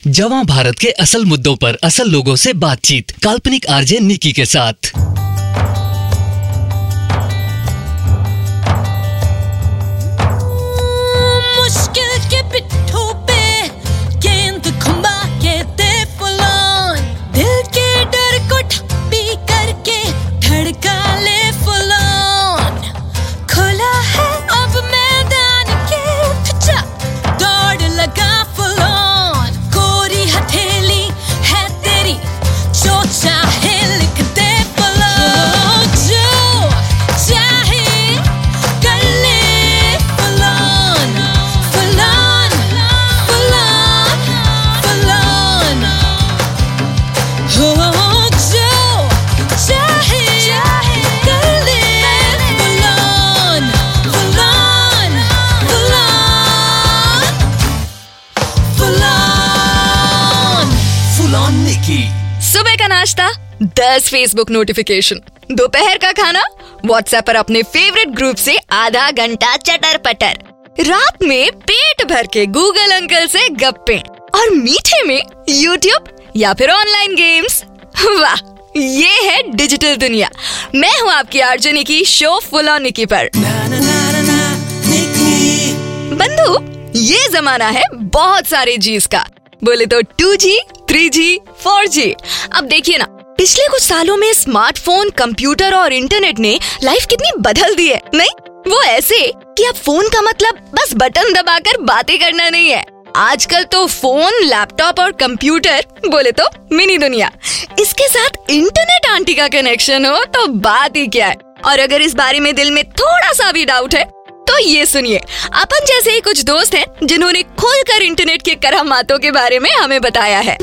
जवां भारत के असल मुद्दों पर असल लोगों से बातचीत, काल्पनिक आरजे निकी के साथ। मुश्किल के पिट्ठों पे गेंद घुमा के दे फुलान, दिल के डर को ठप्पी करके धड़का ले फुलान। खुला है अब मैदान के पिचा, दौड़ लगा फुलान। कोरी हथेली है तेरी, जो चाहे लिख दे फुलान, जो चाहे कर ले फुलान। फुलान फुलान फुलान, हो जो चाहे कर ले फुलान। फुलान फुलान फुलान फुलान निकी। सुबह का नाश्ता, 10 फेसबुक नोटिफिकेशन, दोपहर का खाना, व्हाट्सएप पर अपने फेवरेट ग्रुप से आधा घंटा चटर पटर, रात में पेट भर के गूगल अंकल से गप्पे, और मीठे में यूट्यूब या फिर ऑनलाइन गेम्स। वाह, ये है डिजिटल दुनिया। मैं हूँ आपकी RJ Nikki, show full on Nikki पर। बंधु, ये जमाना है बहुत सारे जीज का। बोले तो 2G, 3G, 4G। अब देखिए ना, पिछले कुछ सालों में स्मार्टफोन, कंप्यूटर और इंटरनेट ने लाइफ कितनी बदल दी है, नहीं? वो ऐसे कि अब फोन का मतलब बस बटन दबाकर बातें करना नहीं है। आजकल तो फोन, लैपटॉप और कंप्यूटर, बोले तो मिनी दुनिया। इसके साथ इंटरनेट आंटी का कनेक्शन हो तो बात ही क्या है। और अगर इस बारे में दिल में थोड़ा सा भी डाउट है तो ये सुनिए, अपन जैसे ही कुछ दोस्त हैं जिन्होंने खुलकर इंटरनेट के करामातों के बारे में हमें बताया है।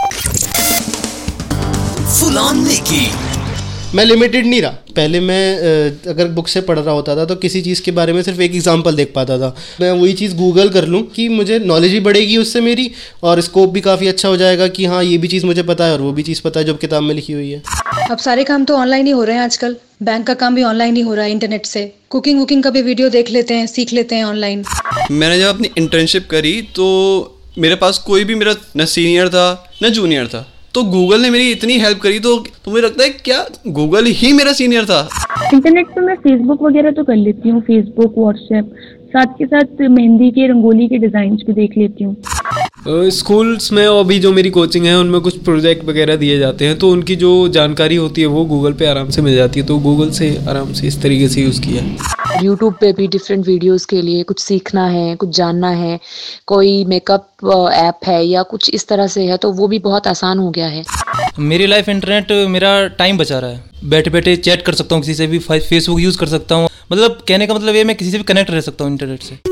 फुलान निकी। मैं लिमिटेड नहीं रहा। पहले मैं अगर बुक से पढ़ रहा होता था तो किसी चीज़ के बारे में सिर्फ एक एग्जांपल देख पाता था। मैं वही चीज़ गूगल कर लूँ कि मुझे नॉलेज भी बढ़ेगी उससे मेरी, और स्कोप भी काफ़ी अच्छा हो जाएगा कि हाँ, ये भी चीज़ मुझे पता है और वो भी चीज़ पता है जो किताब में लिखी हुई है। अब सारे काम तो ऑनलाइन ही हो रहे हैं आजकल। बैंक का काम भी ऑनलाइन ही हो रहा है इंटरनेट से। कुकिंग वुकिंग का भी वीडियो देख लेते हैं, सीख लेते हैं ऑनलाइन। मैंने जब अपनी इंटर्नशिप करी तो मेरे पास कोई भी मेरा न सीनियर था न जूनियर था, तो गूगल ने मेरी इतनी हेल्प करी, तो मुझे लगता है क्या गूगल ही मेरा सीनियर था। इंटरनेट पे मैं फेसबुक वगैरह तो कर लेती हूँ, फेसबुक, व्हाट्सएप, साथ के साथ मेहंदी के, रंगोली के डिजाइन भी देख लेती हूँ। स्कूल्स में और भी जो मेरी कोचिंग है उनमें कुछ प्रोजेक्ट वगैरह दिए जाते हैं, तो उनकी जो जानकारी होती है वो गूगल पे आराम से मिल जाती है, तो गूगल से आराम से इस तरीके से यूज़ किया है। यूट्यूब पे भी डिफरेंट वीडियोस के लिए कुछ सीखना है, कुछ जानना है, कोई मेकअप ऐप है या कुछ इस तरह से है, तो वो भी बहुत आसान हो गया है। मेरी लाइफ इंटरनेट मेरा टाइम बचा रहा है। बैठे बैठे चैट कर सकता हूँ किसी से भी, फेसबुक यूज़ कर सकता हूँ। मतलब कहने का मतलब ये, मैं किसी से भी कनेक्ट रह सकता हूँ इंटरनेट से।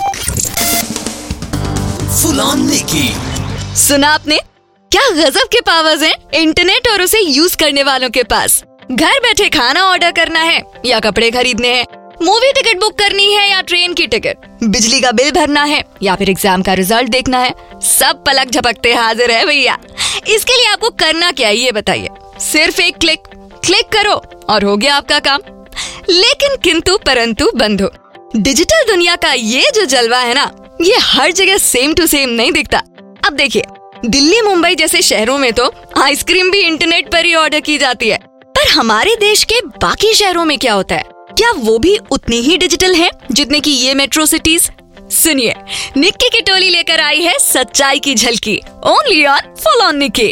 फुलान निकी। सुना आपने? क्या गजब के पावर्स हैं इंटरनेट और उसे यूज करने वालों के पास। घर बैठे खाना ऑर्डर करना है या कपड़े खरीदने हैं, मूवी टिकट बुक करनी है या ट्रेन की टिकट, बिजली का बिल भरना है या फिर एग्जाम का रिजल्ट देखना है, सब पलक झपकते हाजिर है भैया। इसके लिए आपको करना क्या है ये बताइए? सिर्फ एक क्लिक करो और हो गया आपका काम। लेकिन किंतु परंतु बंधु, डिजिटल दुनिया का ये जो जलवा है ना, ये हर जगह सेम टू सेम नहीं दिखता। अब देखिए, दिल्ली, मुंबई जैसे शहरों में तो आइसक्रीम भी इंटरनेट पर ही ऑर्डर की जाती है, पर हमारे देश के बाकी शहरों में क्या होता है? क्या वो भी उतनी ही डिजिटल हैं जितने की ये मेट्रो सिटीज? सुनिए, निक्की की टोली लेकर आई है सच्चाई की झलकी, only on full on Nikki.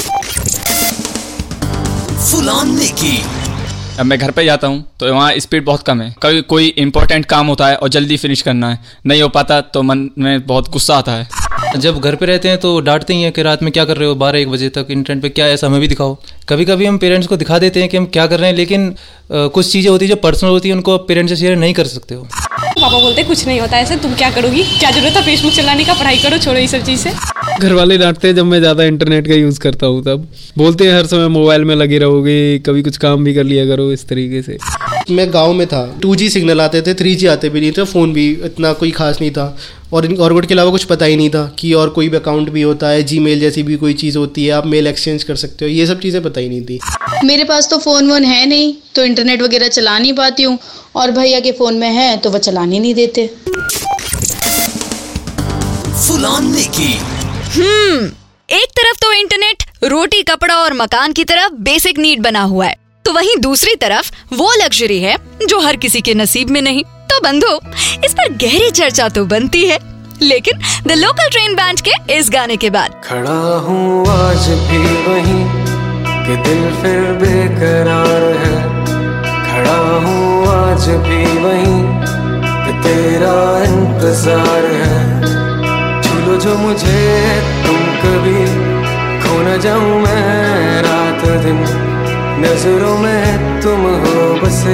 Full on Nikki. अब मैं घर पे जाता हूँ तो वहाँ स्पीड बहुत कम है। कभी कोई इंपॉर्टेंट काम होता है और जल्दी फिनिश करना है, नहीं हो पाता तो मन में बहुत गुस्सा आता है। जब घर पे रहते हैं तो डांटते ही हैं कि रात में क्या कर रहे हो 12-1 बजे तक इंटरनेट पे, क्या ऐसा हमें भी दिखाओ। कभी कभी हम पेरेंट्स को दिखा देते हैं कि हम क्या कर रहे हैं, लेकिन कुछ चीज़ें होती है जो पर्सनल होती है, उनको पेरेंट्स से शेयर नहीं कर सकते हो। पापा बोलते कुछ नहीं होता ऐसे, तुम क्या करोगी, क्या जरूरत है फेसबुक चलाने का, पढ़ाई करो, छोड़ो ये सब चीज़ से। घर वाले डांटते हैं जब मैं ज़्यादा इंटरनेट का यूज़ करता हूँ, तब बोलते हैं हर समय मोबाइल में लगे रहोगे, कभी कुछ काम भी कर लिया करो, इस तरीके से। मैं गांव में था, 2G सिग्नल आते थे, 3G आते भी नहीं थे, फ़ोन भी इतना कोई खास नहीं था, और ऑर्बिट के अलावा कुछ पता ही नहीं था कि और कोई भी अकाउंट भी होता है, जीमेल जैसी भी कोई चीज़ होती है, आप मेल एक्सचेंज कर सकते हो, ये सब चीज़ें पता ही नहीं थी। मेरे पास तो फ़ोन वोन है नहीं, तो इंटरनेट वगैरह चला नहीं पाती हूँ, और भैया के फ़ोन में है तो वह चलाने नहीं देते। Full on Nikki. एक तरफ तो इंटरनेट रोटी कपड़ा और मकान की तरफ बेसिक नीड बना हुआ है, तो वहीं दूसरी तरफ वो लग्जरी है जो हर किसी के नसीब में नहीं। तो बंधु, इस पर गहरी चर्चा तो बनती है, लेकिन द लोकल ट्रेन बैंड के इस गाने के बाद। खड़ा हूँ आज भी वहीं कि दिल फिर बेकरार है, खड़ा हूँ आज भी वहीं कि तेरा इंतजार है। छू लो जो मुझे तुम कभी, खो न जाऊं मैं रात दिन, नजरों में तुम हो बसे।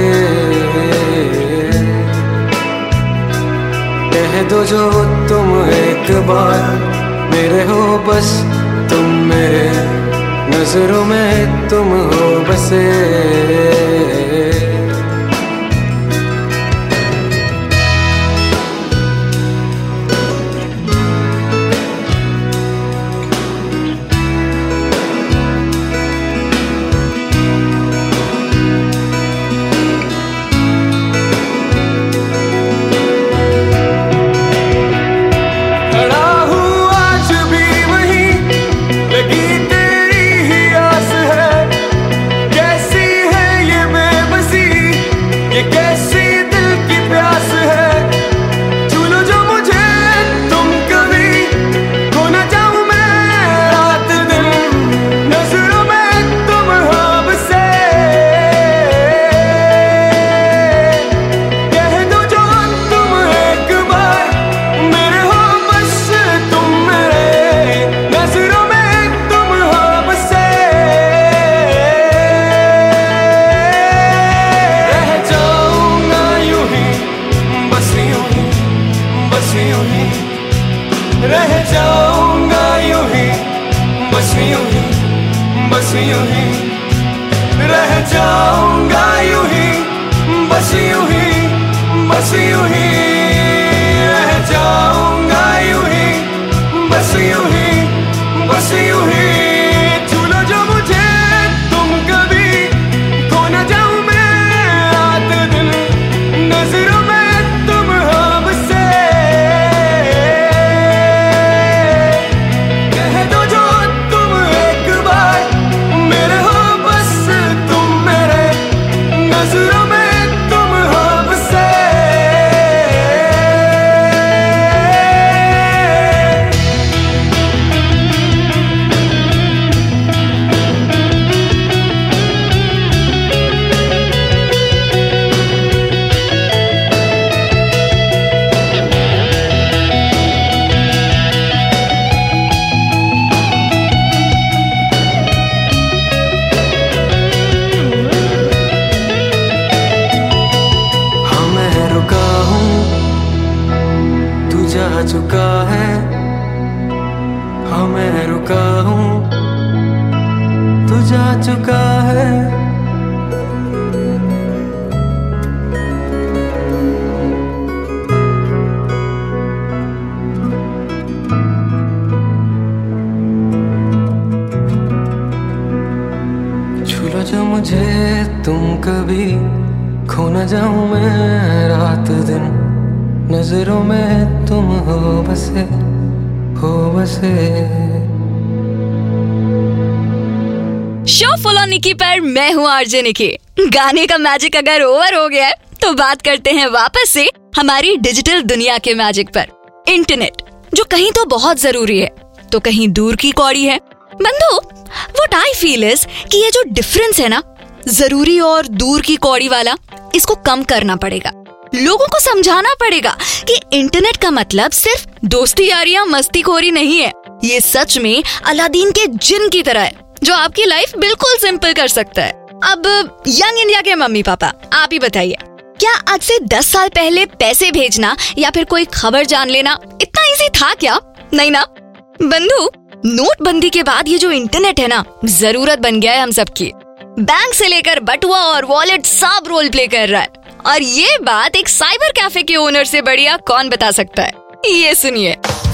कह दो जो तुम एक बार मेरे हो, बस तुम मेरे, नजरों में तुम हो बसे। रह जाऊंगा यूं ही, बस यूं ही, बस यूं ही, रह जाऊंगा यूं ही, बस यूं ही, बस यूं ही, रह जाऊंगा यूं ही, बस यूं ही, बस यूं ही। छू लो जो मुझे तुम कभी, खो न जाऊं मैं रात दिन, नजरों में तुम हो बसे। कह दो जो तुम एक बार मेरे हो, बस तुम मेरे, नजरों में तुम हो बसे। हाँ मैं रुका हूँ, तू जा चुका है। हाँ मैं रुका हूँ, तू जा चुका है। छू लो जो मुझे तुम कभी, खो न जाऊं मैं रात दिन, नजरों में तुम हो बसे, हो बसे। शो फुल ऑन निकी पर मैं हूँ आरजे निकी। गाने का मैजिक अगर ओवर हो गया है तो बात करते हैं वापस से हमारी डिजिटल दुनिया के मैजिक पर। इंटरनेट जो कहीं तो बहुत जरूरी है तो कहीं दूर की कौड़ी है। बंधु, व्हाट आई फील इज कि ये जो डिफरेंस है ना, जरूरी और दूर की कौड़ी वाला, इसको कम करना पड़ेगा। लोगों को समझाना पड़ेगा कि इंटरनेट का मतलब सिर्फ दोस्ती यारी या मस्तीखोरी नहीं है। ये सच में अलादीन के जिन की तरह है जो आपकी लाइफ बिल्कुल सिंपल कर सकता है। अब यंग इंडिया के मम्मी पापा, आप ही बताइए, क्या आज से 10 साल पहले पैसे भेजना या फिर कोई खबर जान लेना इतना इजी था क्या? नहीं ना। बंधु, नोटबंदी के बाद ये जो इंटरनेट है ना, जरूरत बन गया है हम सबकी। बैंक से लेकर बटुआ और वॉलेट सब रोल प्ले कर रहा है, और ये बात एक साइबर कैफे के ओनर से बढ़िया कौन बता सकता है? ये सुनिए।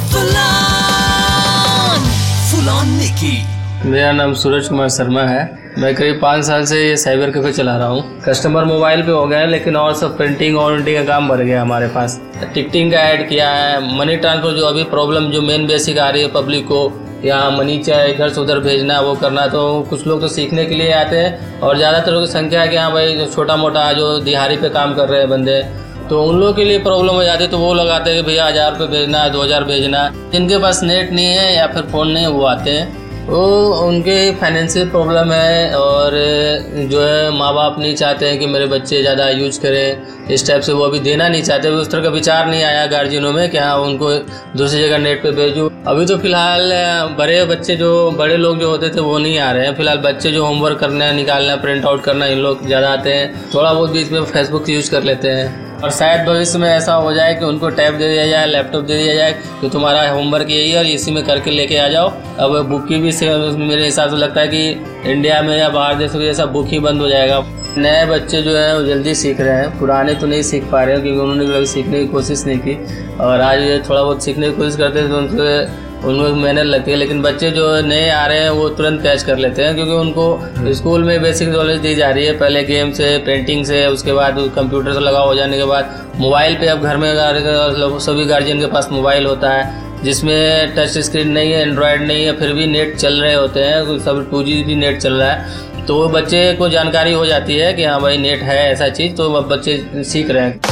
Full on Nikki. मेरा नाम सूरज कुमार शर्मा है। मैं करीब 5 साल से ये साइबर कैफे चला रहा हूँ। कस्टमर मोबाइल पे हो गए हैं, लेकिन और सब प्रिंटिंग और उल्टिंग का काम बढ़ गया हमारे पास। टिकटिंग का ऐड किया है, मनी ट्रांसफर जो अभी प्रॉब्लम जो मेन बेसिक आ रही है पब्लिक को, या मनी चाहे इधर से उधर भेजना वो करना, तो कुछ लोग तो सीखने के लिए आते हैं और ज़्यादातर की संख्या है कि हाँ भाई जो छोटा मोटा जो दिहाड़ी पे काम कर रहे हैं बंदे, तो उन लोगों के लिए प्रॉब्लम हो जाती है। तो वो लोग आते हैं कि भैया 1000 रुपये भेजना है, 2000 भेजना है। जिनके पास नेट नहीं है या फिर फ़ोन नहीं है वो आते हैं, वो उनके फाइनेंशियल प्रॉब्लम है और जो है माँ बाप नहीं चाहते हैं कि मेरे बच्चे ज़्यादा यूज करें, इस टाइप से वो अभी देना नहीं चाहते। उस तरह का विचार नहीं आया गार्जियनों में कि हाँ उनको दूसरी जगह नेट पे भेजूँ। अभी तो फिलहाल बड़े बच्चे जो बड़े लोग जो होते थे वो नहीं आ रहे हैं। फिलहाल बच्चे जो होमवर्क करना है, निकालना, प्रिंट आउट करना, इन लोग ज़्यादा आते हैं। थोड़ा बहुत बीच में फेसबुक यूज कर लेते हैं और शायद भविष्य में ऐसा हो जाए कि उनको टैब दे दिया जाए, लैपटॉप दे दिया जाए कि तुम्हारा होमवर्क यही है और इसी में करके लेके आ जाओ। अब बुक की भी मेरे हिसाब से लगता है कि इंडिया में या बाहर देशों के जैसा बुक ही बंद हो जाएगा। नए बच्चे जो हैं वो जल्दी सीख रहे हैं, पुराने तो नहीं सीख पा रहे हैं क्योंकि उन्होंने कभी सीखने की कोशिश नहीं की और आज ये थोड़ा बहुत सीखने की कोशिश करते हैं तो उनको मेहनत लगती है। लेकिन बच्चे जो नए आ रहे हैं वो तुरंत कैच कर लेते हैं क्योंकि उनको स्कूल में बेसिक नॉलेज दी जा रही है, पहले गेम से, पेंटिंग से, उसके बाद कंप्यूटर से लगा हो जाने के बाद मोबाइल पे। अब घर में सभी गार्जियन के पास मोबाइल होता है जिसमें टच स्क्रीन नहीं है, एंड्रॉयड नहीं है, फिर भी नेट चल रहे होते हैं, सब 2G भी नेट चल रहा है। तो वो बच्चे को जानकारी हो जाती है कि हाँ भाई नेट है ऐसा चीज़, तो अब बच्चे सीख रहे हैं।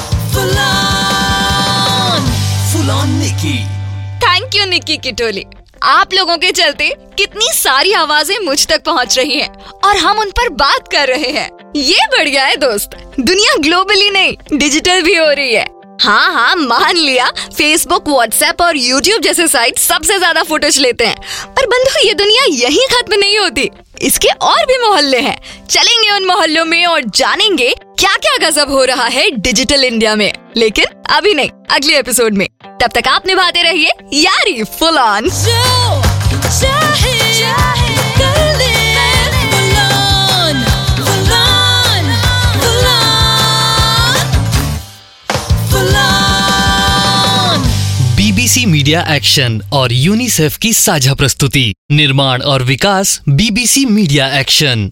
थैंक यू निक्की की टोली। आप लोगों के चलते कितनी सारी आवाजें मुझ तक पहुंच रही हैं और हम उन पर बात कर रहे हैं। ये बढ़िया है दोस्त, दुनिया ग्लोबली नहीं डिजिटल भी हो रही है। हाँ, मान लिया फेसबुक, व्हाट्सएप और यूट्यूब जैसे साइट सबसे ज्यादा फुटेज लेते हैं, पर बंधु ये दुनिया यहीं खत्म नहीं होती। इसके और भी मोहल्ले हैं। चलेंगे उन मोहल्लों में और जानेंगे क्या क्या गजब हो रहा है डिजिटल इंडिया में, लेकिन अभी नहीं, अगले एपिसोड में। तब तक आप निभाते रहिए यारी full on. BBC media action और यूनिसेफ की साझा प्रस्तुति। निर्माण और विकास BBC मीडिया एक्शन।